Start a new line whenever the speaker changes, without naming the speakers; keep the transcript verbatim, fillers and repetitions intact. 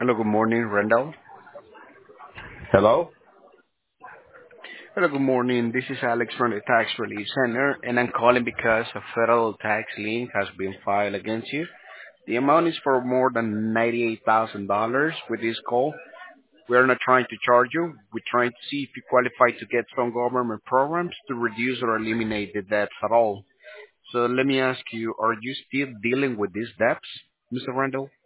Hello, good morning, Randall.
Hello?
Hello, good morning. This is Alex from the Tax Relief Center, and I'm calling because a federal tax lien has been filed against you. The amount is for more than ninety-eight thousand dollars with this call. We're not trying to charge you. We're trying to see if you qualify to get some government programs to reduce or eliminate the debts at all. So let me ask you, are you still dealing with these debts, mister Randall?